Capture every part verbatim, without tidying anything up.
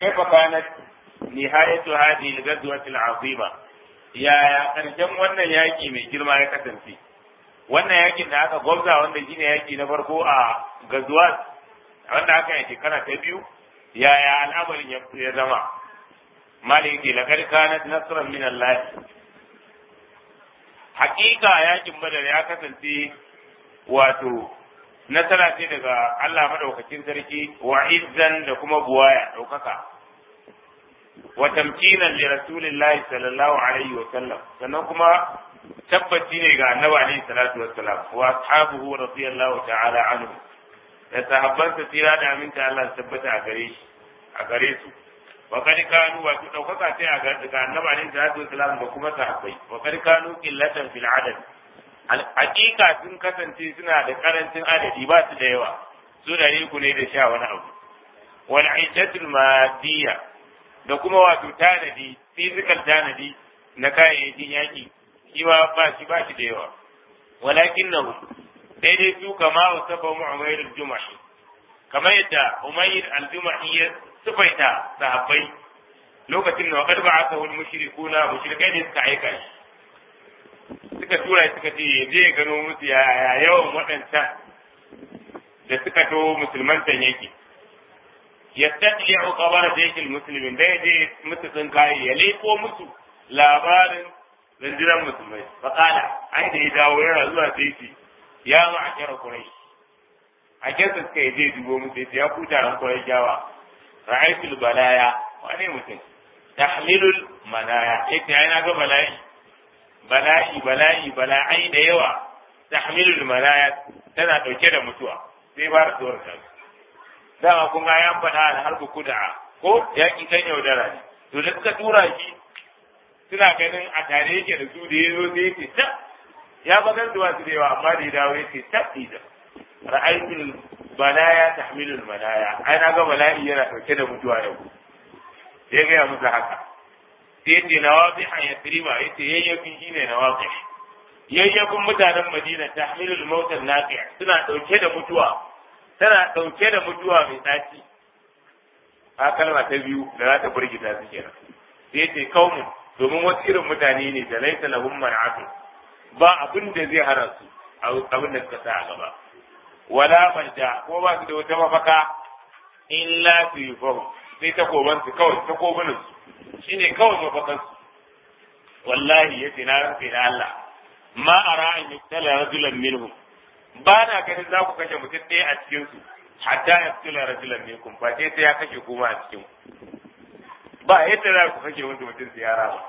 kaifa kanat nihayatu hadhihi al-ghazwati al-azima ya karshen wannan yaki mai girma ya kasance wannan yakin da aka gwabza wanda shine yaki na farko a gazuwat wanda aka yi shekara ta biyu yaya al'amarin ya zama maliki laqad kanat nasran min Allah hakika yakin badar ya kasance wato nasara ce daga Allah madaukakin sarki wa izzan da kuma buwaya daukaka wa tamkinan li rasulillahi sallallahu alaihi wa sallam sannan kuma tabbaci ne ga annabi alaihi salatu wassalam wa ashabuhu radiyallahu ta'ala anhu da sahabbansa tira da aminta Allah tabbata a gare shi a gare su wa kad kanu wa daukaka sai a ga annabi alaihi salatu wassalam da kuma sahabbai wa kad kanu qillatan fil adad hakika sun kasance suna da karancin adadi ba su da yawa su da ku ne da sha wani abu wal aishatul madiyya da kuma wato tanadi physical tanadi na kayayyakin yaki shi ba ba shi ba shi da yawa walakinnahu sai dai su kama wa saba Umayr al-Jumahi kamar yadda Umayr al-Jumahi ya sufaita sahabbai lokacin da wakar ba aka wani mushrikuna mushrikai ne suka aika shi suka tura suka ce je gano musu ya yawan waɗancan da suka to musulman can yake yastati'u qabara jaykil muslimin da yaje musu sun kai ya leko musu labarin rundunar musulmai faqala ai da ya dawo yana zuwa sai ce ya ma'ashara quraish a kesa suka je dubo musu ya ku taron qurayshawa ra'aytul balaya wane mutum tahmilul manaya yace ai na ga bala'i bala'i bala'i bala'ai da yawa tahmilul manaya tana dauke da mutuwa sai ba da tsoron ta dama kun ga yan faɗa da harbu kuda ko yaki kan yaudara ne to da suka tura shi suna ganin a tare yake da su da ya zo sai yake ta ya bagar da wasu da yawa amma da ya dawo yake tabbi da ra'aytul balaya tahmilul manaya ai na ga bala'i yana dauke da mutuwa yau sai ga musu haka sai yace nawabi an yatriba yace yayyafin shine nawabi yayyafin mutanen Madina tahmilul mautan naqi suna dauke da mutuwa tana dauke da mutuwa mai tsaci a kalma ta biyu da za ta burgita su kenan sai yace kaumun domin wasu irin mutane ne da laisa lahum man'atu ba abin da zai hana su abin da suka sa a gaba wala manja ko ba su da wata mafaka illa fi yufahu sai ta koban su kawai ta kobunan su shine kawai mafakan su wallahi yace na rantsa da Allah ma ara an yuktala rajulan minhum ba na ganin za ku kashe mutum ɗaya a cikin su hatta yuktala rajulan minkum ba sai sai ya kashe kuma a cikin ba yadda za ku kashe wanda mutum sai ya rama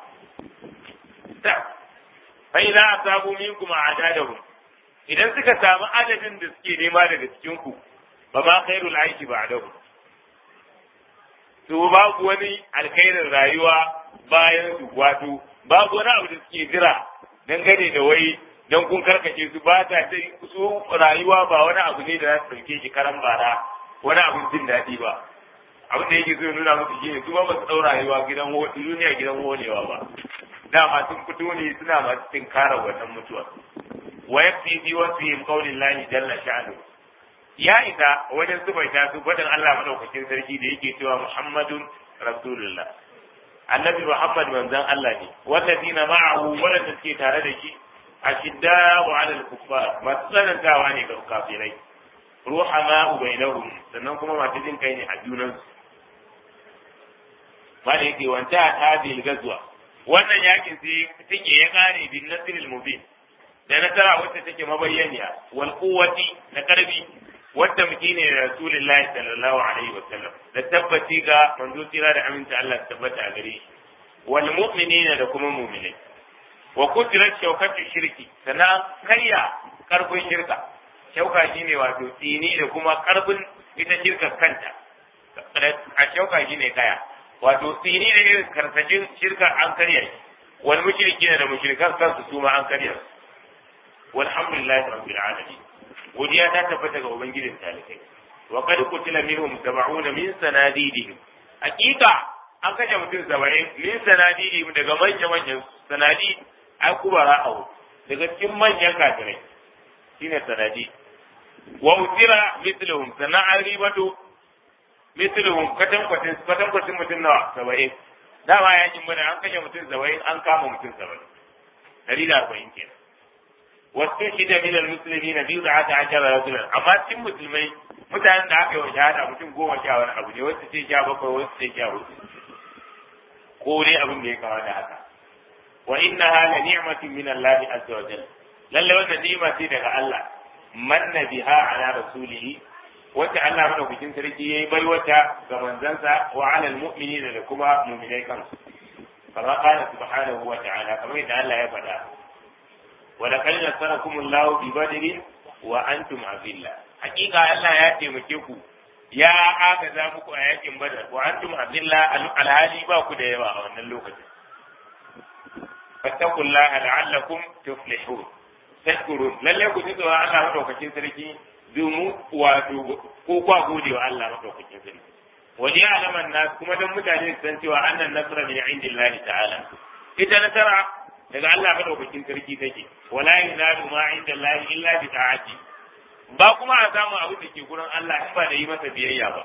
ta fa idza asabu minkum a'dadahum idan suka samu adadin da suke nema daga cikin ku ba ma khairul aishi ba'dahu to babu wani alkhairin rayuwa bayan su wato babu wani abu da suke jira dangane da wai dan kun karkace su ba ta su rayuwa ba wani abu ne da za su dauke shi karan bara wani abun jin daɗi ba abin da yake so nuna musu shine su ba su ɗau rayuwa gidan duniya gidan holewa ba dama sun fito ne suna masu tinkara wannan mutuwa wa yafi bi wasihim qaulillahi jalla sha'nu ya isa wajen zubaita su faɗin Allah madaukakin sarki da yake cewa Muhammadun Rasulullah annabi Muhammad manzon Allah ne wallazina ma'ahu wanda suke tare da shi ashidda'u 'ala al-kuffar masu tsanantawa ne ga kafirai ruhama bainahum sannan kuma masu jin kai ne a junansu ba da yake wanta ta bil gazwa wannan yakin sai take ya kare bin nasril mubin da nasara wacce take mabayyaniya wal quwwati na karbi wanda muke ne da rasulullahi sallallahu alaihi wasallam da tabbaci ga manzo tira da aminta Allah tabbata a gare shi wal mu'minina da kuma mu'minai wa kutirat shawkatu shirki sana karya karfin shirka shauka shine wato tsini da kuma karfin ita shirka kanta a shauka shine kaya wato tsini da irin karsashin shirka an karya shi wal mushrikina da mushrikan kansu su ma an karya su walhamdulillahi rabbil alamin godiya ta tabbata ga ubangijin talikai wa qad qutila minhum sab'una min sanadidihim hakika an kashe mutum saba'in min sanadidihim daga manyan manyan sanadi ai kubara au daga cikin manyan kafirai shine sanadi wa utira mithluhum sana'ar ribatu misluhum katan kwatin katan kwatin mutum nawa saba'in dama yakin bane an kashe mutum saba'in an kama mutum saba'in dari da arba'in kenan wasu shida min al-muslimin bi za'ata ashara rajulan amma cikin musulmai mutanen da aka yi wa shahada mutum goma sha wani abu ne wasu ce sha bakwai wasu ce sha hudu ko dai abin da ya kama da haka wa innaha la ni'matun min Allah azza wa jalla lalle wannan ni'ima ce daga Allah manna biha ala rasulihi wata Allah madaukakin sarki yayi bai wata ga manzansa wa ala almu'minina da kuma mu'minai kansu kama qala subhanahu wa ta'ala kamar yadda Allah ya faɗa wa laqad nasarakum Allah bi badrin wa antum azilla hakika Allah ya taimake ku ya agaza muku a yakin badar wa antum azilla alhali ba ku da yawa a wannan lokacin fattaqullaha la'allakum tuflihun tashkurun lalle ku ji tsoron Allah madaukakin sarki domin wato ko kwa gode wa Allah madaukakin sarki wani alaman nas kuma dan mutane su san cewa annan nasra min indillahi ta'ala ita nasara daga Allah madaukakin sarki take wala yunalu ma indallahi illa bi ta'ati ba kuma a samu abu da ke gurin Allah in ba da yi masa biyayya ba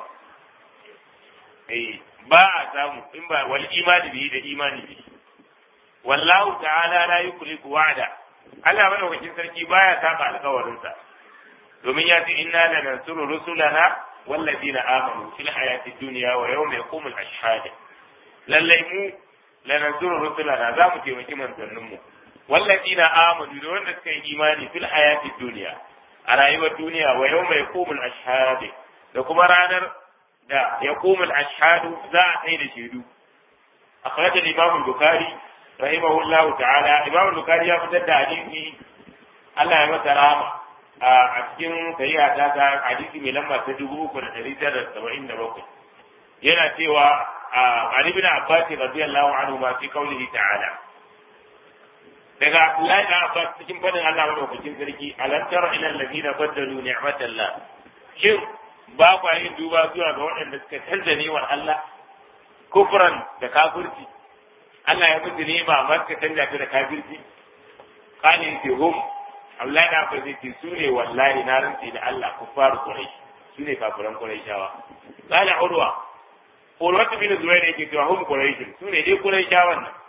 eh ba a samu in ba wal imani bi da imani bi wallahu ta'ala la yukhliqu wa'da Allah madaukakin sarki baya saba alƙawarinsa domin ya ce inna lanansuru rusulana wallazina amanu fil hayati dunya wa yawma yaqumul ashhad lallai mu lanansuru rusulana za mu taimaki manzannin mu wallazina amanu da wanda suka yi imani fil hayati dunya a rayuwar duniya wa yawma yaqumul ashhad da kuma ranar da yaqumul ashhad za a kai da shaidu akhraj al-imam al-bukhari rahimahullahu ta'ala imam al-bukhari ya fitar da hadisi Allah ya masa rahama a cikin sahiha ta ta hadisi mai lamba ta dubu uku da ɗari tara da saba'in da bakwai yana cewa Ali bin Abbas radiyallahu anhu ma fi qawlihi ta'ala daga Abdullahi bin Abbas cikin fadin Allah madaukakin sarki alam tara ila alladhina baddalu ni'matallah shin ba kwa yin duba zuwa ga waɗanda suka canza ni'mar Allah kufran da kafirci Allah ya mutu ni'ima amma suka canza ta da kafirci qali fi hum Allah na fahimci su ne wallahi na rantsi da Allah kuffar Quraysh su ne kafiran Qurayshawa qala urwa urwa bin zubair yake cewa hum Quraysh su ne dai Qurayshawan nan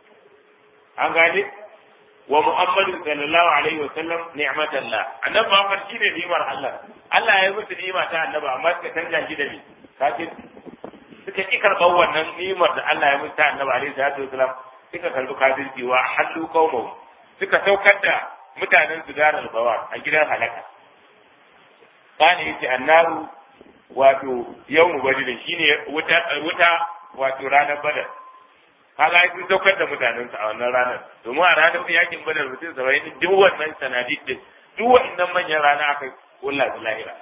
an gane wa Muhammadu sallallahu alaihi wa sallam ni'matallah annabi Muhammad shine ni'mar Allah Allah ya mutu ni'ima ta annabi amma suka canja shi da ni kafin suka ki karɓar wannan ni'imar da Allah ya mutu ta annabi alaihi salatu wasallam suka karɓi kafirci wa hallu qaumahum suka saukar da mutanen su darar bawa a gidan halaka kana yace annaru wato yawmu badr shine wuta wuta wato ranar badar kaga sun saukar da mutanen su a wannan ranar domin a ranar yakin badar mutum saba'in duk wannan sanadid din duk wannan manyan rana aka kulla su lahira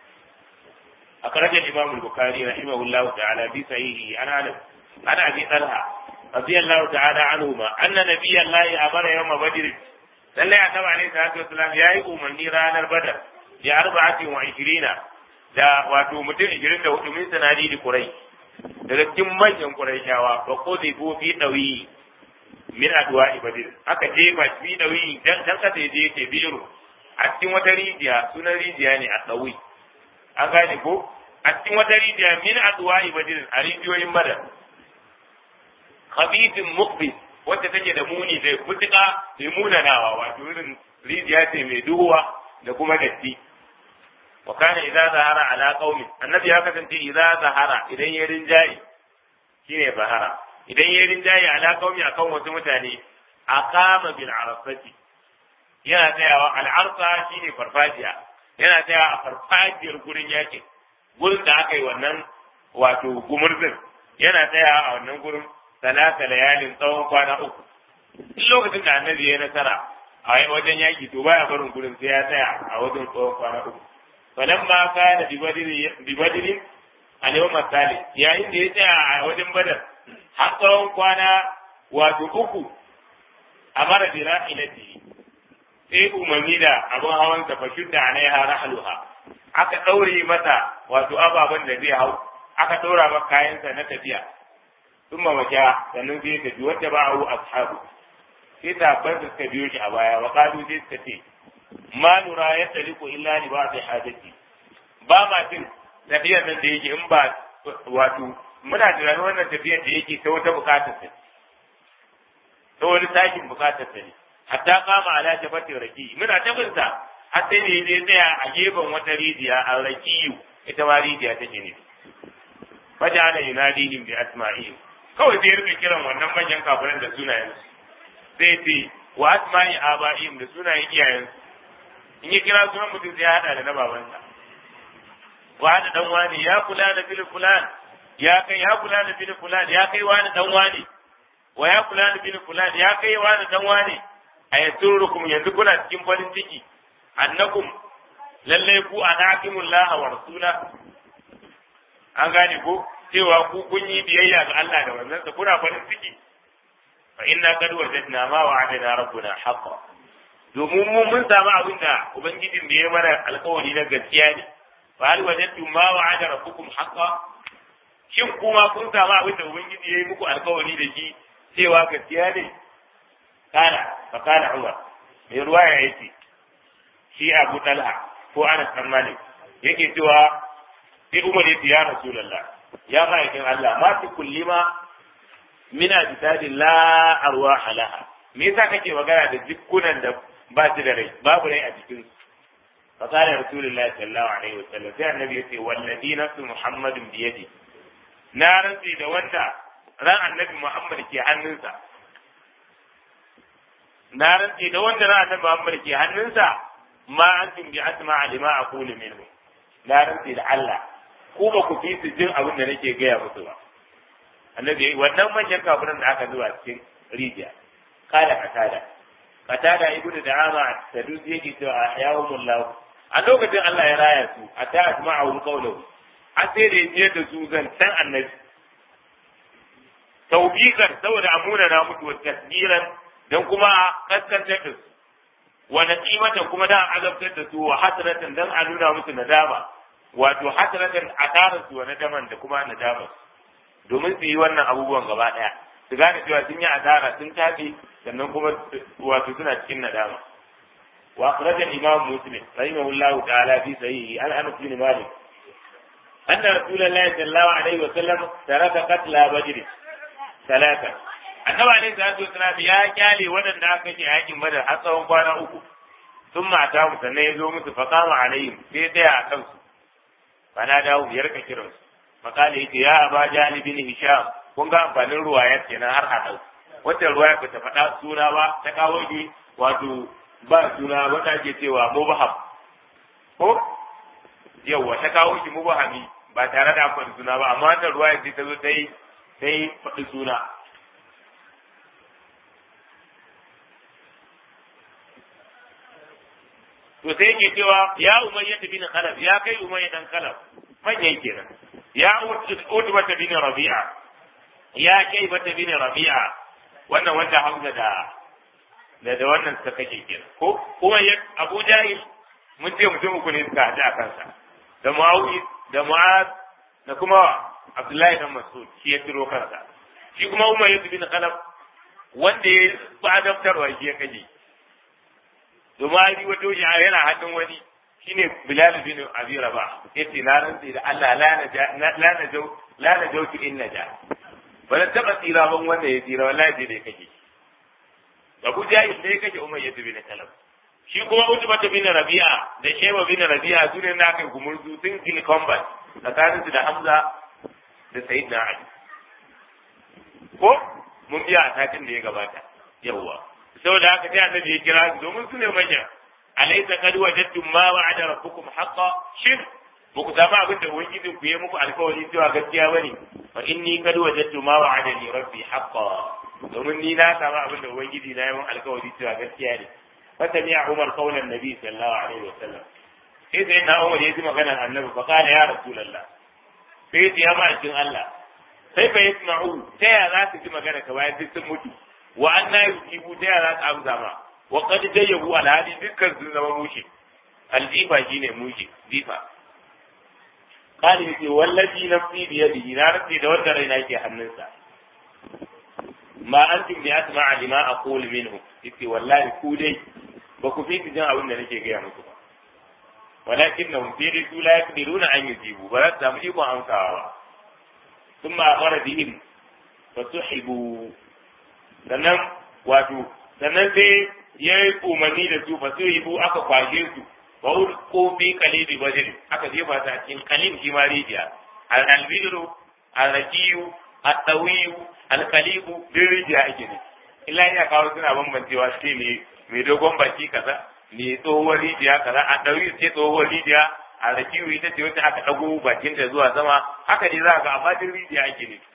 akhraja imam al-bukhari rahimahullahu ta'ala bi sahihi ana anas ana abi talha radiyallahu ta'ala anhuma anna nabiyallahi amara yawma badr lallai annabi alaihi salatu wasalam yayi umarni ranar badar ya arba'atin wa ishirina da wato mutum ishirin da hudu min sanadi da kurai daga cikin manyan kuraishawa ba ko zai ko fi dawi min adwa ibadir aka je ba fi dawi dan dan ka je ke biro a cikin wata rijiya sunan rijiya ne a dawi an gane ko a cikin wata rijiya min adwa ibadir a rijiyoyin badar khabithin muqbis wacce take da muni da mutuka da munanawa wato irin rijiya ce mai duhuwa da kuma datti wa kana idza zahara ala qaumin annabi ya kasance idza zahara idan ya rinjayi shine zahara idan ya rinjayi ala qaumi akan wasu mutane aqama bil arafati yana tsayawa al arfa shine farfajiya yana tsayawa a farfajiyar gurin yakin gurin da aka yi wannan wato gumurzin yana tsayawa a wannan gurin talata layalin tsawon kwana uku duk lokacin da annabi ya nasara a wajen yaki to baya barin gurin sai ya tsaya a wajen tsawon kwana uku falamma kana bi badrin al-yawm al-thalith yayin da ya tsaya a wajen badar har tsawon kwana wato uku amara bi rahilati sai umarni da abin hawan ta fashin da alaiha rahluha aka daure mata wato ababen da zai hau aka daura maka kayansa na tafiya ثم وجاء sannan sai ta biyo da ba'u ashabu sai ta bar da suka biyo shi a baya wa qalu sai suka ce ma nura ya taliku illa li ba'd hajati ba ma tin tafiyar nan da yake in ba wato muna tunanin wannan tafiyar da yake ta wata bukatar sa ta wani sakin bukatar sa ne hatta kama ala tafatir raki muna tabinsa har sai ne zai tsaya a gefen wata rijiya a rakiyu ita ma rijiya take ne faja'ala yunadihim bi asma'ihim kawai sai rika kiran wannan manyan kafiran da sunayen sai ce wa asma'i aba'ihim da sunayen iyayen in ya kira sunan mutum sai ya hada da na babansa wa hada dan wani ya kula da bil fulan ya kai ya kula da bil fulan ya kai wani dan wani wa ya kula da bil fulan ya kai wani dan wani ayaturukum yanzu kuna cikin farin ciki annakum lallai ku anaqimullah wa rasula an gane ko cewa ku kun yi biyayya ga Allah da wannan sa kuna farin ciki fa inna qad wajadna ma wa'adana rabbuna haqqan domin mu mun samu abin da ubangijin da ya mana alƙawari na gaskiya ne fa hal wajadtum ma wa'ada rabbukum haqqan shin kuma kun samu abin da ubangiji ya yi muku alƙawari da shi cewa gaskiya ne kana fa kana Umar mai ruwaya yace shi Abu Talha ko Anas bin Malik yake cewa sai Umar yace ya Rasulullah ya ma'aikin Allah ma fi kullima min ajsadin la arwaha laha me yasa kake magana da jikunan da ba su da rai babu rai a cikin su fa kana Rasulullah sallallahu alaihi wasallam sai annabi yace wallazi nafsu Muhammadin bi yadi na rantsi da wanda ran annabi Muhammad ke hannunsa na rantsi da wanda ran annabi Muhammad ke hannunsa ma antum bi asma'a lima aqulu minhu na rantsi da Allah ko ba ku fi su jin abin da nake gaya musu ba annabi wannan manyan kafirin da aka zuwa cikin rijiya kada katada katada ibnu da'ama sadusi yake cewa ahyahumullah a lokacin Allah ya raya su ata asma'u qawluhu a sai da yaje da su zancan annabi tawbiqan saboda amuna na mutu tasbiran dan kuma kaskantar da su wa naqimatan kuma dan azabtar da su wa hasratan dan a nuna musu nadama wato hasratan akarar su wa nadaman da kuma nadama domin su yi wannan abubuwan gaba daya su gane cewa sun yi asara sun tafi sannan kuma wato suna cikin nadama wa akhraja imam muslim rahimahullahu ta'ala fi sahihi an anas bin malik anna rasulullahi sallallahu alaihi wa sallam taraka qatla badr salata annabi alaihi salatu wasallam ya kyale wadanda aka ce yakin badar har tsawon kwana uku sun mata mu sannan ya zo musu faqama alaihim sai tsaya a kansu bana dawo biyar ka kiransu makali yace ya aba jani bin hisham kun ga amfanin ruwayar kenan har a dau wata ruwaya ba ta faɗa suna ba ta kawo shi wato ba suna wanda ake cewa mubaham ko yawa ta kawo shi mubahami ba tare da amfani suna ba amma wannan ruwaya sai ta zo ta yi sai faɗi suna to sai yake cewa ya umayya bin khalaf ya kai umayya dan khalaf manyan kenan ya utba bin rabi'a ya kai bata bin rabi'a wannan wanda hamza da da da wannan suka kake kenan ko kuma ya abu jahil mun ce mutum uku ne suka haɗu a kansa da muawiya da mu'az da kuma abdullahi dan mas'ud shi ya tiro kansa shi kuma umayya bin khalaf wanda ya ba daftarwa shi ya kaje domin abi wato ya yana hannun wani shine Bilal bin Abi Rabah yace na rantsi da Allah la na la na jau la na jau ki inna ja bala taba tsira ban wanda ya tsira wallahi dai kake Abu Jahil dai kake Umayya bin Kalab shi kuma Utba bin Rabi'a da Shayba bin Rabi'a sune na kai gumurzu sun kin combat tsakanin su da Hamza da Sayyidina Ali ko mun biya a satin da ya gabata yawwa saboda haka sai annabi ya kira su domin su ne manya alaysa qad wajadtum ma wa'ada rabbukum haqqan shin ba ku samu abin da ubangiji ku yi muku alkawari cewa gaskiya bane fa inni qad wajadtu ma wa'adani rabbi haqqan domin ni na samu abin da ubangiji na yi mun alkawari cewa gaskiya ne fa sami'a umar qawlan nabi sallallahu alaihi wasallam sai sai na umar ya ji maganar annabi fa qala ya rasulullah sai ya ma cikin Allah sai fa yasma'u sai ya za su ji magana ka bayan duk sun mutu wa anna yusibu ta yara ta amsa ma wa qad jayyabu al hadi dukkan sun zama mushi al jifa shine mushi jifa qali yace wallazi nafsi bi yadihi na rafi da wanda raina yake hannunsa ma antum bi asma'a lima aqulu minhu yace wallahi ku dai ba ku fi jin abin da nake gaya muku ba walakinnahum fi la yaqdiruna an yujibu ba za su samu ikon amsawa ba thumma amara bihim fasuhibu sannan wato sannan sai ya yi umarni da su fasuhibu aka kwashe su wa ulqu fi qalbi badr aka jefa ta cikin qalim shi ma rijiya al-albiru al-raqiyu at-tawiyu al-qalibu rijiya ake ne illa ya kawo suna bambancewa sai ne mai dogon baki kaza mai tsohuwar rijiya kaza a ɗauyi ce tsohuwar rijiya a rakiyu ita ce wacce aka ɗago bakin da zuwa sama haka ne za ga amma din rijiya ake ne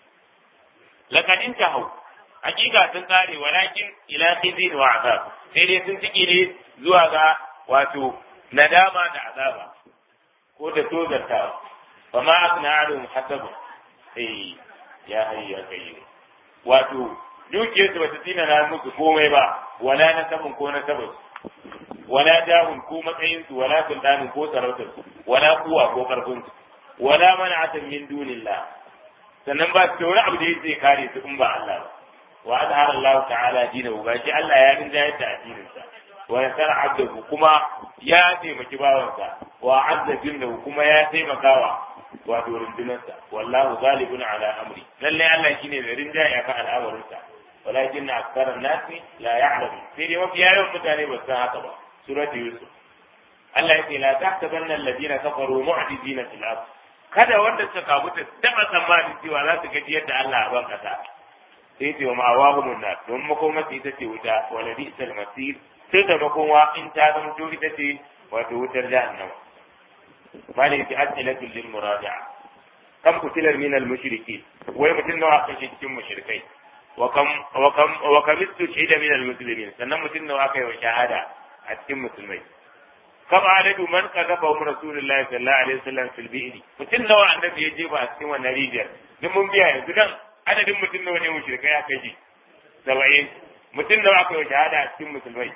lakadin ta hau hakika sun kare walakin ila khizin wa azab sai dai sun tiki ne zuwa ga wato nadama da azaba ko da tozarta fa ma asna alum hasabu eh ya hayya kai wato dukiyarsu ba ta tina na musu komai ba wala na sabon ko na sabon wala jahun ko matsayinsu wala sultanin ko sarautarsu wala kuwa ko karfinsu wala mana'atan min dunillah sannan ba su wani abu da yake kare su in ba Allah ba wa azhara Allah ta'ala dinahu ba shi Allah ya rinja yadda addininsa wa nasara abdahu kuma ya taimaki bawansa wa azza jinnahu kuma ya taimakawa wato rundunarsa wallahu ghalibun ala amri lalle Allah shine mai rinjaye akan al'amarinsa ولكن أكثر الناس لا يعلم في يوم في يوم متاني بس هكذا سورة يوسف الله يقول لا تحسبن الذين كفروا معجزين في الأرض kada wanda suka kabuta taba tsammanin cewa za su gaji yadda Allah ban kasa sai ce wa ma'awahumun nas don makoma ita ce wuta wala bi isal masir sai da makoma in ta zama to ita ce wato wutar jahannama bale fi as'ilatu lil muraja'a kam kutilar min al mushriki wai mutun nawa kashe cikin mushrikai وكم وكم وكم استشهد من المسلمين sannan mutum nawa aka yi wa shahada a cikin musulmai kam adadu man qadafa rasulullahi sallallahu alaihi wasallam fil bi'r mutum nawa annabi ya jefa a cikin wannan rijiyar din mun biya yanzu dan adadin mutum nawa ne mushrikai aka ji saba'in mutum nawa aka yi wa shahada a cikin musulmai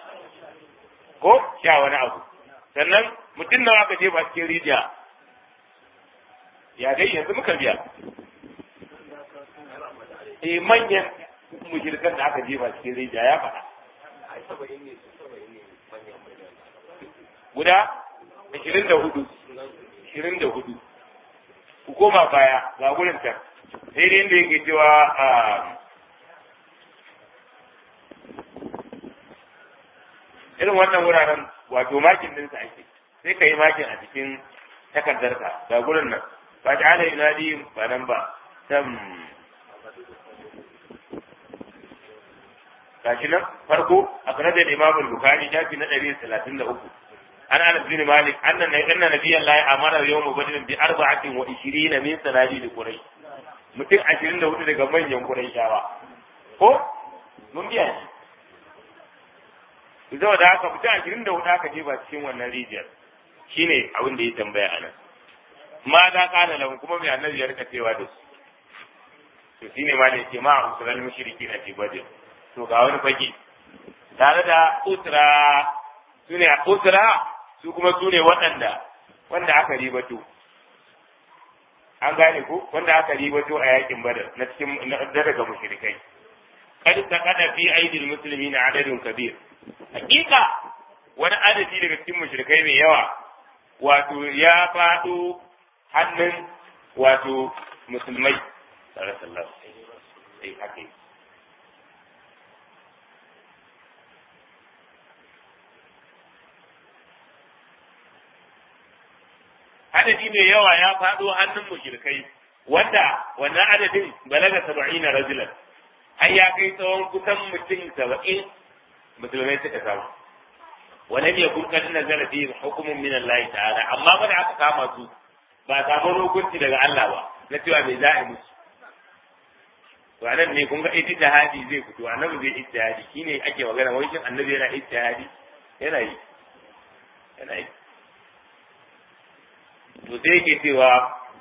ko sha wani abu sannan mutum nawa aka jefa cikin rijiya ya dai yanzu muka biya eh manyan mushrikan da aka jefa cikin rijiya ya faɗa guda ashirin da hudu ashirin da hudu ku koma baya ga gurin can sai dai inda yake cewa irin wannan wuraren wato makin ɗinsa ake sai ka yi makin a cikin takardarka ga gurin nan ba ta ala yunadi ba nan ba sam gashi nan farko a sanadar imam al-bukhari shafi na ɗari talatin da uku an anas bin malik anna anna nabiyallahi amara yawm badr bi arba'atin wa ishirin min sanadi quraish mutum ashirin da hudu daga manyan qurayshawa ko mun biya shi zo da haka mutum ashirin da hudu aka je ba cikin wannan rijiyar shine abin da ya tambaya anan ma da kana lahu kuma mai annabi ya rika cewa da su to shine ma da yake ma usulul mushriki na fi badr to ga wani fage tare da usra su ne usra su kuma su ne waɗanda wanda aka ribato an gane ko wanda aka ribato a yakin badar na cikin na daga mushrikai kad taqada fi aidil muslimina adadun kabir hakika wani adadi daga cikin mushrikai mai yawa wato ya faɗo hannun wato musulmai sallallahu alaihi wasallam adadi mai yawa ya faɗo hannun mushrikai wanda wannan adadin balaga saba'ina rajulan har ya kai tsawon kusan mutum saba'in musulmai suka samu walam yakun kad nazala fi hukumun min Allah ta'ala amma ba da aka kama su ba samu hukunci daga Allah ba na cewa me za a musu to anan ne kun ga ijtihadi zai fito annabi zai ijtihadi shine ake magana wai shin annabi yana ijtihadi yana yi yana yi to sai yake cewa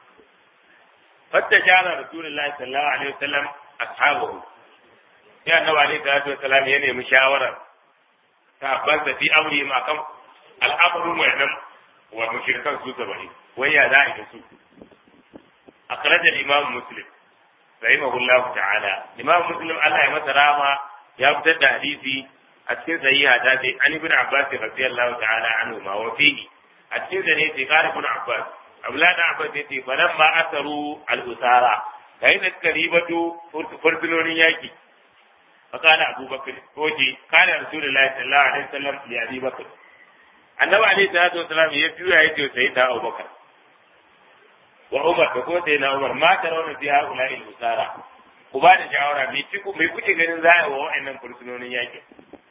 fatta jana rasulullahi sallallahu alaihi wasallam ashabahu ya annabi alaihi salatu wasallam ya nemi shawara ta bazza fi amri ma kan al'amru mu'min wa mushrikan su sabani wai ya za'i da su akhraj al-imam muslim rahimahullah ta'ala imam muslim Allah ya masa rama ya fitar da hadisi a cikin sahiha ta sai an ibn abbas radiyallahu ta'ala anhu ma wa fihi a cikin da ne ce kare ibn abbas abdullahi da abbas yace falamma asaru al-usara yayin da suka ribato fursunonin yaki فقال أبو بكر وجي قال رسول الله صلى الله عليه وسلم لأبي بكر النبي عليه الصلاة والسلام يبدو يأتي سيدنا أبو بكر وعمر تقول سيدنا عمر ما ترون في هؤلاء المسارع وبعد شعورا ميتكو ميكوتي غير ذا وإنهم فرسلون ياكي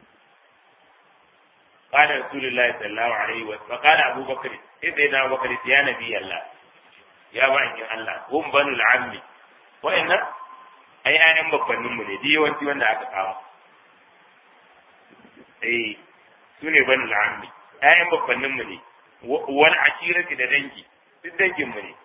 قال رسول الله صلى الله عليه وسلم فقال أبو بكر سيدنا أبو بكر يا نبي الله يا وعي الله هم بنو العم وإن ai ƴaƴan babbanninmu ne duk yawanci wanda aka kawo eh su ne banu al'ammi ƴaƴan babbanninmu ne wani ashirati da dangi duk danginmu ne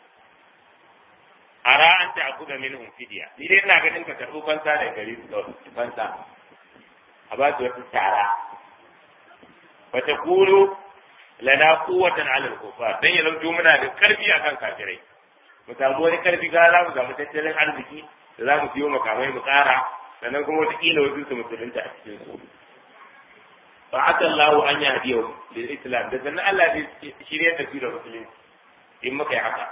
ara an ta akuda minhum fidiya ni dai ina ganin ka karɓo fansa da gari su kawai fansa a ba su wata tara fa taqulu lana quwwatan 'ala al-kufar dan ya lauto muna da karfi akan kafirai mu samu wani karfi ga za mu samu tattalin arziki da za mu siyo makamai mu tsara sannan kuma wataƙila wasu su musulunta a cikin su fa aka Allahu an ya hadiyo lil islam da sannan Allah zai shirye da su da musulunci in muka yi haka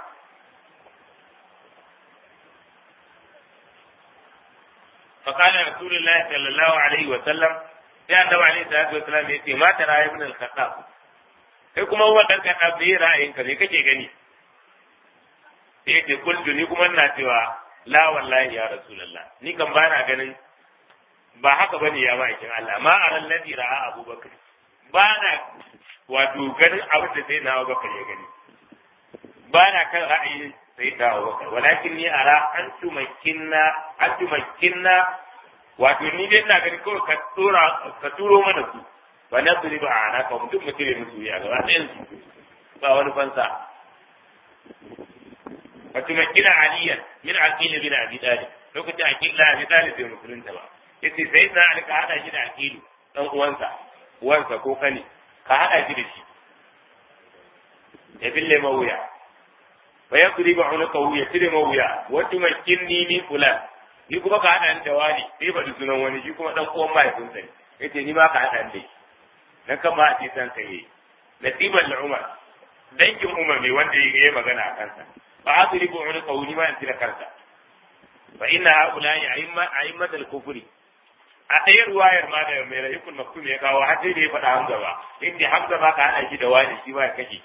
fa kana rasulullahi sallallahu alaihi wa sallam sai annabi alaihi salatu wa sallam yace ma tara ibn al-khattab kai kuma wa dan khattab ne ra'ayinka ne kake gani sai ce kullu ni kuma ina cewa la wallahi ya rasulullah ni kan bana ganin ba haka bane ya ma'aikin Allah ma aran ladhi ra'a abubakar bana wato ganin abin da sai na abubakar ya gani bana kan ra'ayin sai da abubakar walakin ni ara an tumakkinna an tumakkinna wato ni dai ina ganin kawai ka tura ka turo mana su ba na su ba ana ka mutum mutum ne musu ya gaba ɗayan su ba wani fansa فتمكن عليا من عقيل بن ابي طالب لو كنت عقيل لا ابي طالب في مسلم تبع yace sai na alka hada shi da akilu dan uwansa uwansa ko kani ka hada shi da shi ya bille mawuya fa yaqribu unqahu ya tire mawuya wa tumakkinni ni fulan ni kuma ka hada da wani sai ba sunan wani shi kuma dan uwan mahaifinsa ne yace ni ma ka hada da shi dan kan ma a ce san kai nasiban da umar dangin umar ne wanda ya magana a kansa فأضرب عنقه لما أنت ذكرت فإن هؤلاء أئمة أئمة الكفر أي رواية ما ده ميرا يكون مكتوب يقال حتى يدي فدا حمزة با إنتي حمزة ما كان أجي دواني شيء كذي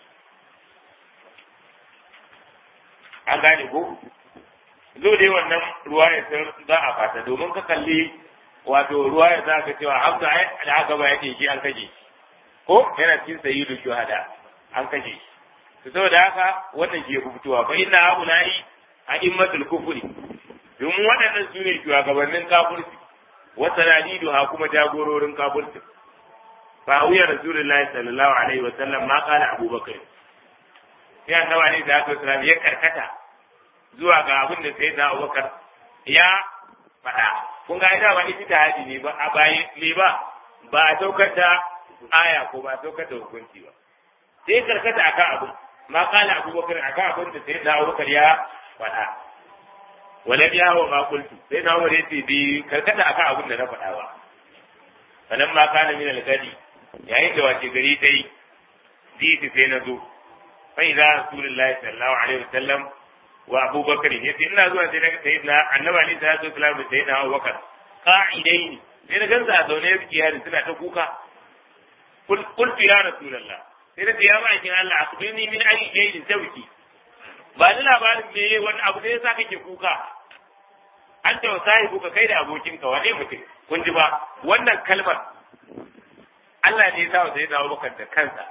an gane ko zo dai wannan ruwaya sai za a fata domin ka kalli wato ruwaya za ka cewa hamza ai da aka ba yake shi an kaje ko yana cikin sayyidu shuhada an kaje shi to saboda haka wannan shi ya fitowa fa inna haula'i a'immatul kufri domin waɗannan su ne shugabannin kafirci wa sanadidu ha kuma jagororin kafirci fa wuya rasulullahi sallallahu alaihi wa sallam ma qala abubakar sai annabi alaihi salatu wasallam ya karkata zuwa ga abin da sai da abubakar ya faɗa kun ga ida ba ita hadi ne ba a bayi ne ba ba a saukar da aya ko ba a saukar da hukunci ba sai karkata akan abin ma kala abubakar akan abin da sai da abubakar ya faɗa wala biya wa ma kultu sai da umar yace bi karkata akan abin da na faɗa ba sanan ma kana min al-gadi yayin da wace gari dai zai sai na zo fa idza rasulullahi sallallahu alaihi wasallam wa abubakar yace ina zuwa sai na sayyidina annabi alaihi salatu wasallam da sayyidina abubakar qa'idaini sai na gansa a zaune biyar suna ta kuka qultu ya rasulullah sai da ya ba kin Allah akbirni min ayi jaydin tawki ba ni labarin me wani abu da yasa kake kuka an ta sahibu ka kai da abokinka wane mutum kun ji ba wannan kalmar Allah ne ya sa sai da Abubakar da kansa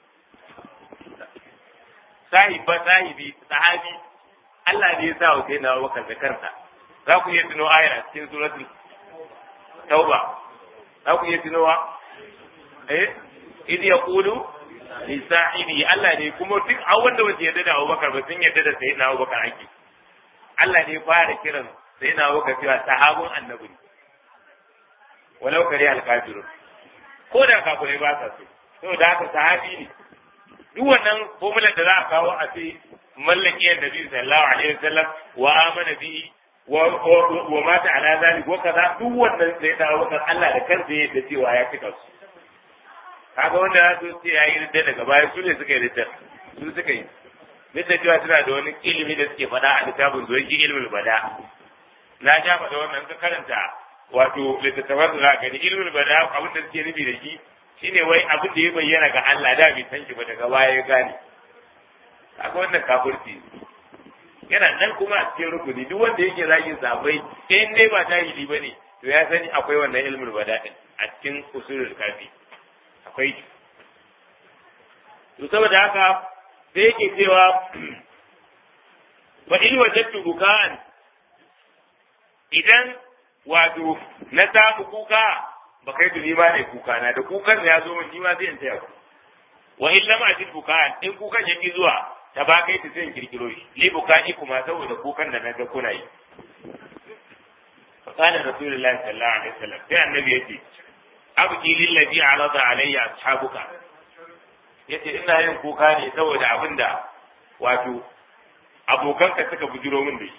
sahiba sahibi sahabi Allah ne ya sa sai da Abubakar da kansa za ku iya tuno ayar cikin suratul Tauba za ku iya tunowa eh idi yaqulu li sahibi Allah ne kuma duk a wanda wace yadda da Abubakar ba sun yadda da sayyidina Abubakar ake Allah ne fara kiran sayyidina Abubakar cewa sahabun annabi walau kare al-kafirun ko da kafirai ba sa so saboda haka sahabi ne duk wannan formula da za a kawo a ce mallaki annabi sallallahu alaihi wasallam wa amana bi wa wa mata ala zalik wa kaza duk wannan sayyidina Abubakar Allah da kansa yadda cewa ya cika su kaga wanda ya so sai yayi ridda daga baya su ne suka yi ridda su suka yi bisa cewa suna da wani ilimi da suke faɗa a littafin zuwa shi ilimin bada na ja faɗa wannan ka karanta wato littattafan da gani ilimin bada abin da suke nufi da shi shine wai abin da ya bayyana ga Allah da bai san shi ba daga baya ya gane akwai wannan kafirci yana nan kuma a cikin rukuni duk wanda yake zagin sabai in dai ba tahili bane to ya sani akwai wannan ilimin bada din a cikin usulul kafi akwai to saboda haka sai yake cewa wa in wajadtu bukaan idan wato na samu kuka ba kai tuni ma ne kuka na da kukan ya zo min ni ma zai in taya ku wa in lam ajid bukaan in kukan yake zuwa ta ba kai ta zai kirkiro shi li bukani kuma saboda kukan da naga kuna yi fa kana rasulullahi sallallahu alaihi wasallam sai annabi yace abki lil ladhi arada alayya ashabuka yace ina yin kuka ne saboda abinda wato abokanka suka bujiro min da shi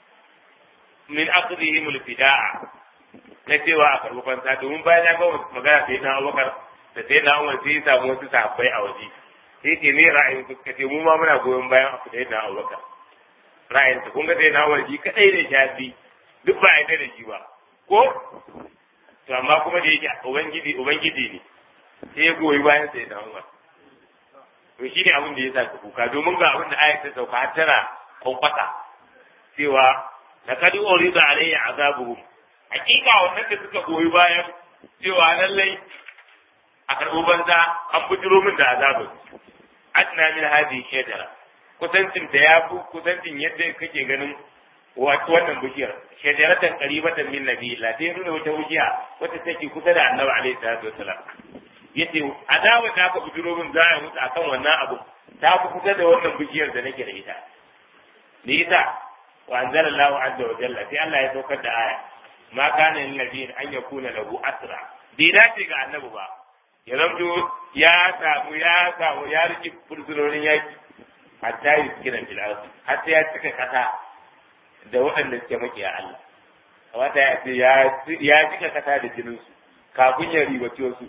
min aqdihim al-fidaa na cewa a karɓi fansa domin bayan ya ga magana sai na Abubakar da sai na Umar sai ya samu wasu sahabbai a waje sai ce me ra'ayin su kace mu ma muna goyon bayan abu da na Abubakar ra'ayin su kun ga sai na Umar shi kadai ne shafi duk ba ya da shi ba ko to amma kuma da yake ubangiji ubangiji ne sai ya goyi bayan sai na Umar to shi ne abin da ya sa ka kuka domin ga abin da ayat ta sauka har tana kwankwasa cewa laqad urida alayya azabuhum hakika wannan da suka goyi bayan cewa lallai a karɓo banza an bujiro min da azabin adna min hadhihi shajara kusancin da ya fi kusancin yadda kake ganin wannan bishiyar shajaratan qaribatan min nabi la ta nuna wata bishiya wata take kusa da annabi alaihi salatu wasalam yace adawa ta ka bujiro min za a mutu akan wannan abu ta fi kusa da wannan bishiyar da nake da ita ni ita wa anzalallahu azza wa jalla sai Allah ya saukar da aya ma kana lil nabiyyin an yakuna lahu asra bai dace ga annabi ba ya zamto ya samu ya samu ya riki fursunonin yaki hatta yi kiran fil ardi hatta ya cika kasa da waɗanda suke makiya Allah wata ya ce ya cika kasa da jinin su kafin ya ribaci wasu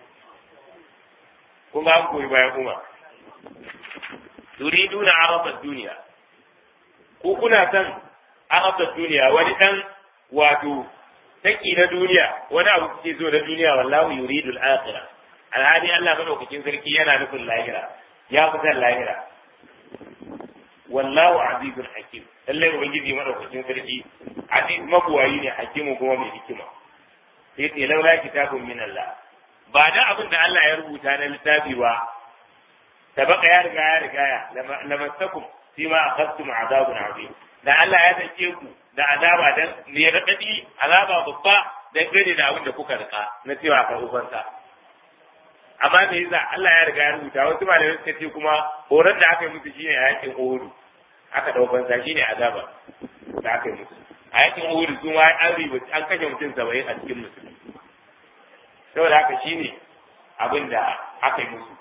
kun ga an koyi bayan umar turiduna arabad duniya ko kuna san arabad duniya wani dan wato taki na duniya wani abu kuke zo na duniya wallahu yuridu al-akhirah alhadi Allah madaukakin sarki yana nufin lahira ya fi san lahira wallahu azizul hakim lallai ubangiji madaukakin sarki aziz mabuwayi ne hakimu kuma mai hikima sai ce laula kitabun min Allah ba da abin da Allah ya rubuta na littafi ba sabaka ya riga ya riga ya lamassakum fima akhadtum azabun azim da Allah ya sake ku da azaba dan me radadi azaba babba dan gane da abin da kuka rika na cewa ka ubansa amma me yasa Allah ya riga ya rubuta wasu malamai suka ce kuma horon da aka yi musu shine a yakin Uhud aka daukan sa shine azaba da aka yi musu a yakin Uhud sun wai an riba an kashe mutum saba'in a cikin musulmi saboda haka shine abin da aka yi musu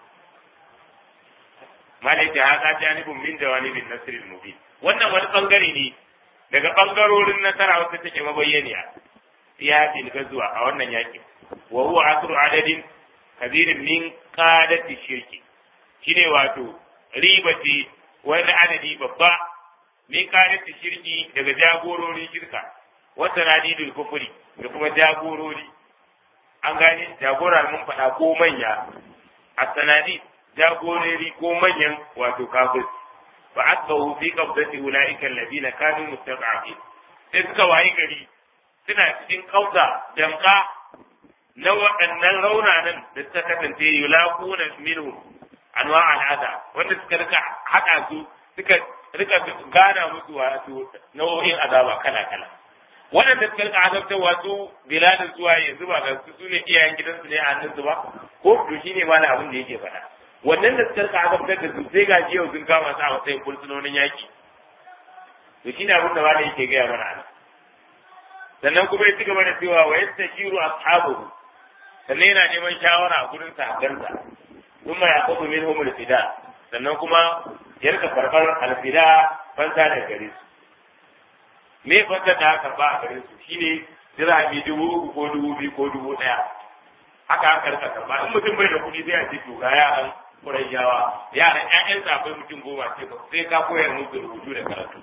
malaka haka janibun min jawanibin nasr al-mubin wannan wani bangare ne daga bangarorin nasara wacce take mabayyaniya ya tilga zuwa a wannan yakin wa huwa asru adadin kabirin min qadati shirki shine wato ribati wani adadi babba min qadati shirki daga jagororin shirka wata radidul kufri da kuma jagorori an gane jagora mun faɗa ko manya a sanadi jagorori ko manyan wato kafir fa asbahu fi qabdati ulaika alladhina kanu mustad'afin sai suka wayi gari suna cikin kauta damka na waɗannan raunanan da suka kasance yulaquna minhu anwa al'ada wanda suka rika haɗa su suka rika gana musu wato nau'in azaba kala kala waɗanda suka rika azabtarwa su biladin zuwa yanzu ba ga su ne iyayen gidansu ne a hannunsu ba ko to shine ma na abin da yake faɗa wannan da suka rika azabtar da su sai ga yau sun kama su a matsayin fursunonin yaki to shine abin da ma yake gaya mana anan sannan kuma ya ci gaba da cewa wa yastashiru ashabuhu sannan yana neman shawara a gurin sahabbansa kuma ya kafa min humul fida sannan kuma ya rika karɓar alfida fansa da gare su me fanta da karɓa a gare su shine dirhami dubu uku ko dubu biyu ko dubu ɗaya haka aka rika karɓa in mutum bai da kuɗi sai a ce to ga yaran Qurayshawa yaran ƴaƴan akwai mutum goma ce sai ka koyar musu rubutu da karatu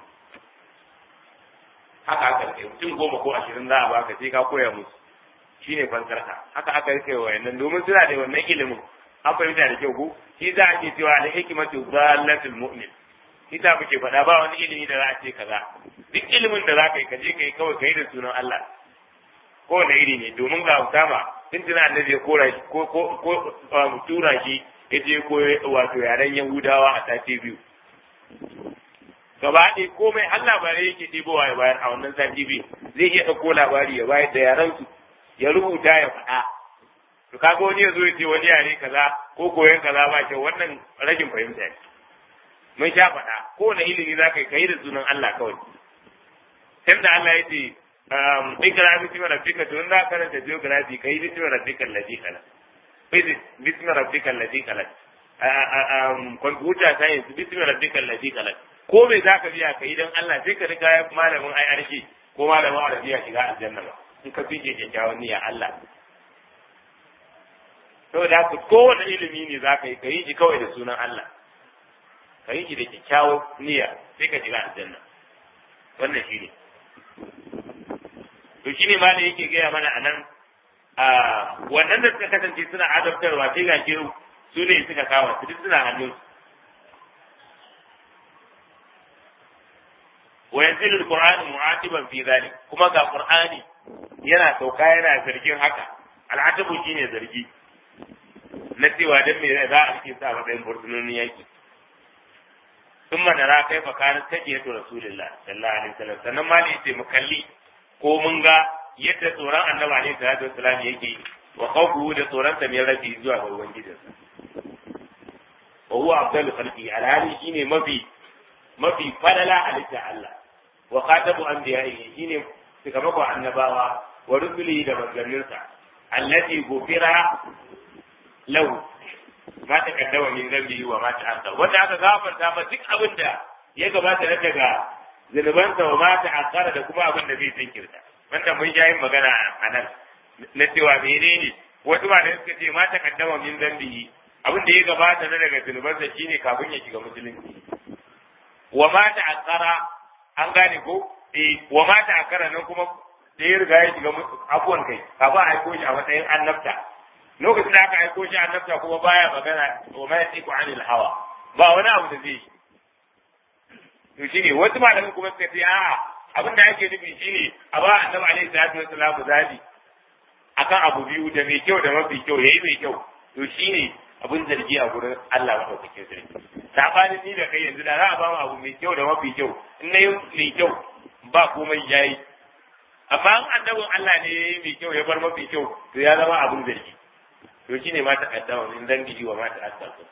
haka aka kai mutum goma ko ashirin za a baka sai ka koya musu shine fansarka haka aka rike wayannan domin suna da wannan ilimin an fahimta da kyau ko shi za a ce cewa al hikmatu dallatul mu'min shi ta muke faɗa ba wani ilimi da za a ce kaza duk ilimin da za ka yi ka je ka yi kawai ka yi da sunan Allah ko wani iri ne domin ga Usama tun tuna annabi ya kora shi ko ko ko tura shi ya je ko wato yaren Yahudawa a sati biyu gaba ɗaya komai har labarai yake ɗibowa ya bayar a wannan sati biyu zai iya ɗauko labari ya bayar da yaran su ya rubuta ya faɗa to kaga wani ya zo ya ce wani yare kaza ko koyon kaza ba kyau wannan rashin fahimta ne mun sha faɗa kowane ilimi za ka yi kai da sunan Allah kawai tun da Allah ya ce ikra bismi rabbika to za ka karanta geography kai bismi rabbika allazi khalaq physics bismi rabbika allazi khalaq computer science bismi rabbika allazi khalaq ko me za ka biya kai dan Allah sai ka riga malamin I R K ko malamin Arabiya shiga aljanna ba in ka fice kyakkyawan niyya Allah saboda haka kowane ilimi ne za ka yi ka yi shi kawai da sunan Allah ka yi shi da kyakkyawan niyya sai ka shiga aljanna wannan shi ne to shi ne ma da yake gaya mana a nan a wannan da suka kasance suna adabtarwa sai ga shiru su ne suka kama su duk suna hannun wa yanzilu alqur'anu mu'atiban fi dhalik kuma ga qur'ani yana sauka yana zargin haka al'atabu shine zargi na cewa dan me za a cikin sa matsayin burtunonin yaki sun manara kai fa kana tajiyatu rasulullah sallallahu alaihi wasallam sannan ma ne sai mu kalli ko mun ga yadda tsoron annabi alaihi salatu wasallam yake wa khawfu da tsoron sa mai rafi zuwa ga ubangijinsa wa huwa afdalu khalqi alhali shine mafi mafi falala halitta Allah wa khatabu anbiya'ihi shine sakamakon annabawa wa rusuli da manzanninsa allati gufira lahu ma ta kaddawa min zambihi wa ma ta'akhkhara wanda aka gafarta ma duk abin da ya gabata na daga zunubansa wa ma ta'akhkhara da kuma abin da zai jinkirta wanda mun yi magana a nan na cewa menene wasu ba da suka ce ma ta kaddawa min zambihi abin da ya gabata na daga zunubansa shine kafin ya shiga musulunci wa ma ta'akhkhara an gane ko eh wa ma ta'akhkhara nan kuma da ya riga ya shiga abuwan kai kafin a aiko shi a matsayin annabta lokacin da aka aiko shi annabta kuma baya magana wa ma yatiku anil hawa ba wani abu da zai to shine wasu malamin kuma suka ce a'a abin da ake nufi shine a ba annabi alaihi salatu wassalam zabi akan abu biyu da mai kyau da mafi kyau yayi mai kyau to shine abin zargi a gurin Allah madaukakin sarki sabanin ni da kai yanzu da za a ba mu abu mai kyau da mafi kyau in na yi mai kyau ba komai yayi amma an annabin Allah ne yayi mai kyau ya bar mafi kyau to ya zama abin zargi to shine ma ta kaddama min zangi wa ma ta asaka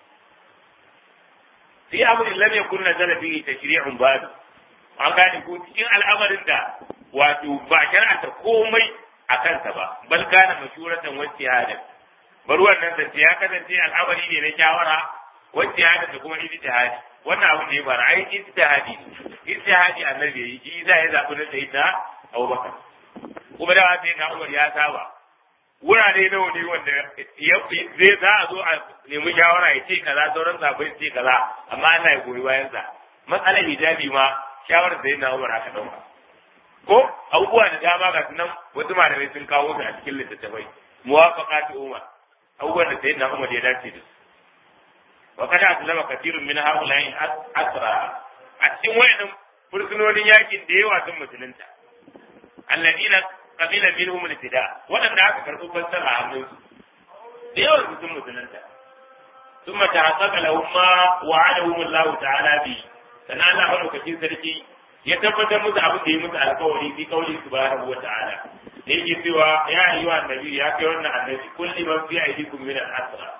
fi amrin lam yakun nazala bihi tashri'un ba'd an gane ko cikin al'amarin da wato ba shar'anta komai a kansa ba bal kana mashuratan wajtihada bar wannan zance ya kasance al'amari ne na shawara wajtihada da kuma ijtihadi wannan abu ne ba ra'ayi ijtihadi ijtihadi annabi yi shi zai zabi na sayyidina Abubakar kuma da wata yana Umar ya saba wurare nawa ne wanda zai za a zo a nemi shawara ya ce kaza sauran sabai ce kaza amma Allah ya goyi bayan sa matsalar hijabi ma shawarar da yana Umar aka dauka ko abubuwa da dama ga sunan wasu malamai sun kawo su a cikin littattafai muwafaqatu Umar abubuwan da sayyidina Umar ya dace da su wa kada aslama kathirun min haula'i asra a cikin wayannan fursunonin yakin da yawa sun musulunta alladina qabila minhum al-fida wadanda aka karɓi fassara a hannunsu da yawan su sun musulunta thumma ta'aqqaba lahum ma wa'adahum Allah ta'ala bi sana Allah madaukakin sarki ya tabbatar musu abin da ya musu alƙawari fi qauli subhanahu wa ta'ala da yake cewa ya ayyuha annabi ya kai wannan annabi kulli man fi aydikum min al-asra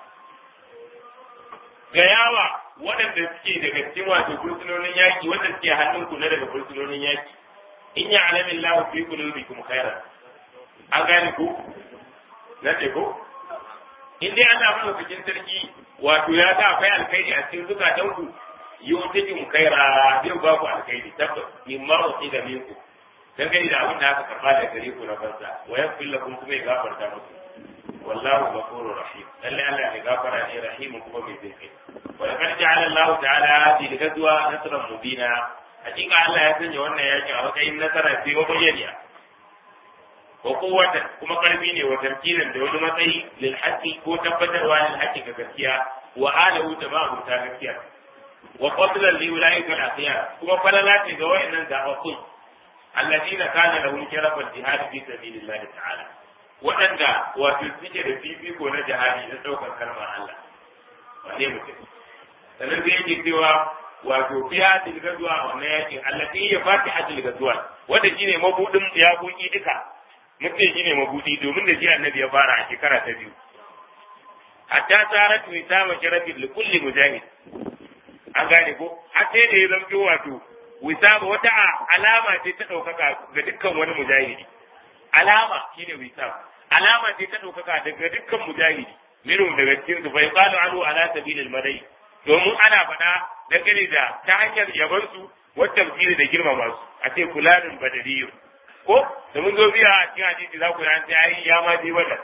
ga yawa waɗanda suke daga cikin wato fursunonin yaki wanda suke hannunku na daga fursunonin yaki in ya alamin lahu fi qulubikum khairan an gane ku na ce ko in dai ana mana cikin sarki wato ya sa akwai alkhairi a cikin zukatan ku yutikum khaira zai ba ku alkhairi tabbas mimma wasi da minku dan gani da abin da aka karba da gare ku na farsa wa yaghfir lakum kuma ya gafarta muku wallahu ghafurur rahim lalle Allah ne gafara ne rahim kuma mai zai kai wa laqad ja'ala Allah ta'ala hadhihi al-ghazwa nasran mubina hakika Allah ya sanya wannan yakin a matsayin nasara ce wa bayyana wa quwwatan kuma karfi ne wa tamkinan da wani matsayi lil haqqi ko tabbatarwa lil haqqi ga gaskiya wa alahu tabahu ta gaskiya wa qatlan li ulaika al-akhyar kuma falala ce ga wayannan zababbun alladina kana lahum sharafal jihad fi sabilillah ta'ala waɗanda wato suke da fifiko na jihadi na ɗaukar kalmar Allah wane mutum sannan zai yake cewa wato fiya tilga zuwa a wannan yakin allati ya fati a tilga zuwa wanda shine mabudin yakoki duka mutum shine mabudi domin da shi annabi ya fara a shekara ta biyu hatta tarat wisama sharafin li kulli mujahid an gane ko har sai da ya zamto wato wisama wata alama ce ta ɗaukaka ga dukkan wani mujahidi alama shine wisam alama ce ta ɗaukaka daga dukkan mujahidi minhum daga cikin su fa yaqalu alu ala sabilil madai domin ana faɗa dangane da ta hanyar yaban su wata tafsiri da girmama su a ce fulanin badariyu ko da mun zo biya a cikin hadisi za ku ran ai ya ma je bada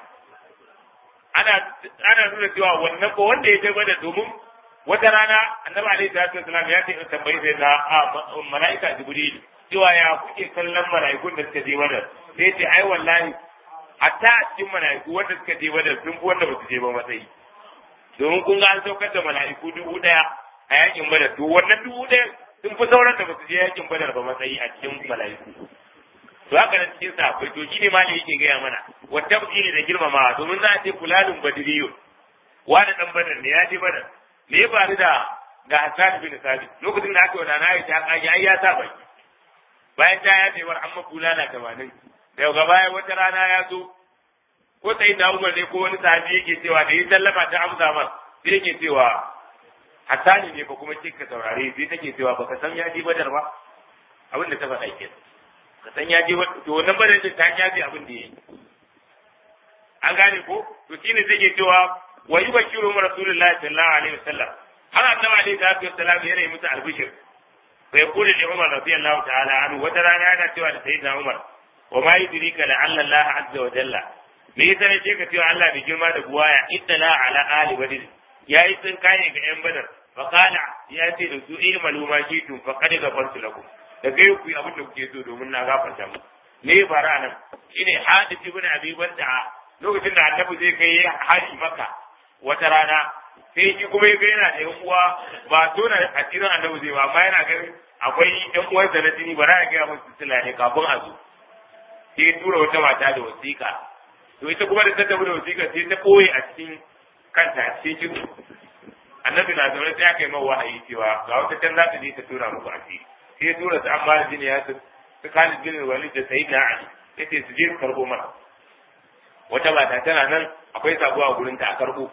ana ana nuna cewa wannan ko wanda ya je bada domin wata rana annabi alaihi salatu wasallam ya ce tambayi sai na malaika jibril cewa ya kuke kallon mala'ikun da suka je wadar sai ce ai wallahi hatta a cikin mala'iku wanda suka je wadar sun fi wanda ba su je ba matsayi domin kun ga an saukar da mala'iku dubu daya a yakin badar to wannan dubu daya sun fi sauran da ba su je yakin badar ba matsayi a cikin mala'iku to haka nan cikin sahabbai to shine ma ne yake gaya mana wata bukini da girmamawa domin za a ce fulalun badriyun wani dan badar ne ya je badar me ya faru da ga Hassan bin Sabit lokacin da aka wadana ya ta kage ai ya sa baki bayan ta ya tewar amma bulala tamanin daga baya wata rana ya zo ko sai da Umar ne ko wani sahabi yake cewa da yi sallama ta amsa man sai yake cewa Hassan ne ba kuma kika saurare sai take cewa baka san ya ji badar ba abin da ta faɗa ke ka san ya ji to wannan badar din ta ya ji abin da yayi an gane ko to shine sai ke cewa wa yubashiru rasulullahi sallallahu alaihi wasallam har annabi alaihi salatu wasallam yana yi musu albishir فيقول لعمر رضي الله تعالى عنه وترانا أنا سوى سيدنا عمر وما يدريك لعل الله عز وجل ليس نشيك سوى الله بجمع دبوايا إطلاع على آل بدر يا إسن كان يقعين بدر فقال يأتي لسوء ملوما جيتم فقد غفرت لكم لقيوا في أبن لكيسوا دومنا غافر جمع ليه فرانا إني حادث ابن أبي بلدعا لو كنت نعتبر زي كي حاج مكة وترانا sai shi kuma ya ga yana da yan uwa ba tona a cikin annabi zai ba amma yana ganin akwai yan uwan sa na jini ba za a gaya musu sila ne kafin a zo sai ya tura wata mata da wasiƙa to ita kuma da ta tafi da wasiƙa sai ta ɓoye a cikin kanta a cikin kitso annabi na zaune sai aka yi mawa wahayi cewa ga wata can za ta je ta tura muku a ciki sai ya tura su amma da jini ya su su kalin jinin walid da sayi na ali ya ce su je su karɓo mana wata mata tana nan akwai sabo a gurinta a karɓo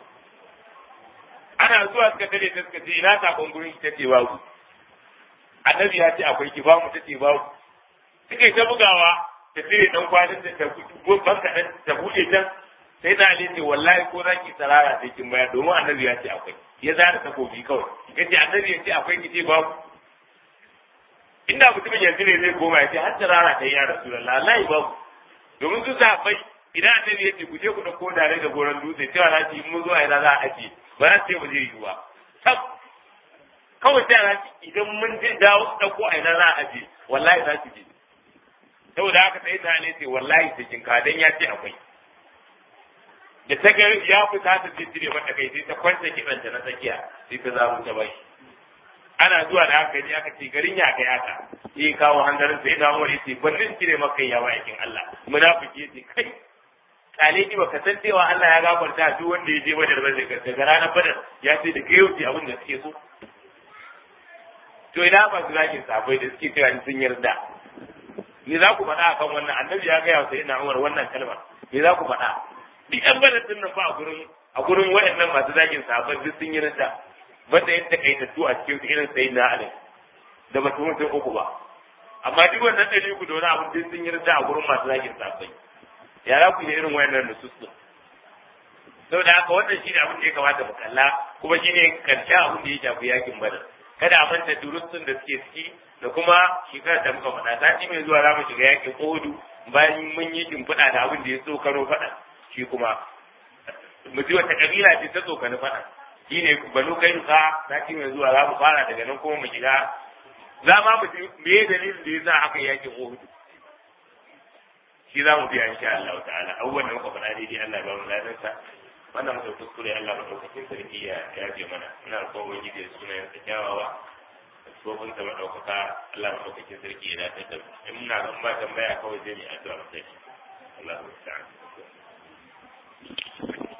ana zuwa suka tare ta suka ce ina sakon gurin ta ce babu annabi ya ce akwai ki ba mu ta ce babu suka ta bugawa ta tsire dan kwanin da ta ban kaɗan ta buɗe can sai na ali ce wallahi ko zaki sarara sai kin bayar domin annabi ya ce akwai ya zara takobi kawai ya ce annabi ya ce akwai ki ce babu inda mutumin yanzu ne zai koma ya ce har sarara ta yi ya rasulullah wallahi babu domin su sahabbai idan annabi ya ce ku je ku ɗauko dare da goron dutse cewa na ci mun zo a ina za a ajiye ba za su ce ba zai yiwu ba sab kawai sai a idan mun je dawo ɗauko a ina za a aje wallahi za su je saboda haka sai ta ne sai wallahi sai kin ka dan ya ce akwai da ta ga ya fita ta cire mata kai sai ta kwanta kibanta na tsakiya sai ta zamu ta bai ana zuwa da haka ji aka ce garin ya kai haka sai kawo hanzarin sai da Umar yace bandin cire maka ya aikin Allah munafiki yace kai kale ki baka san cewa Allah ya gafarta duk wanda ya je Badar ba zai daga ranar Badar ya ce da kai wuce abin da suke so to ina ba su zaki sabai da suke cewa sun yarda me za ku faɗa akan wannan annabi ya gaya wa sayyidina Umar wannan kalmar me za ku faɗa duk ɗan Badar din nan fa a gurin a gurin waɗannan masu zakin sabai duk sun yarda banda yadda kaitattu a cikin irin sayyidina Ali da ba su mutum uku ba amma duk wannan ɗari ku da wani abin duk sun yarda a gurin masu zakin sabai ya za ku yi irin wayannan nususun saboda haka wannan shine abin da ya kamata mu kalla kuma shine karshe abin da ya shafi yakin Badar kada a manta durusun da suke ciki da kuma shekarar da muka faɗa sati mai zuwa za mu shiga yakin Uhud bayan mun yi shimfiɗa da abin da ya so karo faɗa shi kuma mu ji wata kabila ce ta tsokani faɗa shine banu kai ka sati mai zuwa za mu fara daga nan kuma mu shiga za ma mu ji me dalilin da yasa aka yakin Uhud shi za mu biya insha Allah ta'ala abubuwan da muka faɗa daidai Allah ya ba mu ladansa wannan mutum kuskure Allah madaukakin sarki ya yaje mana ina roƙon wani da sunayen sa kyawawa tsofin sa madaukaka Allah madaukakin sarki ya dace da in muna zan ba tambaya kawai zai yi addu'a sai Allah ta'ala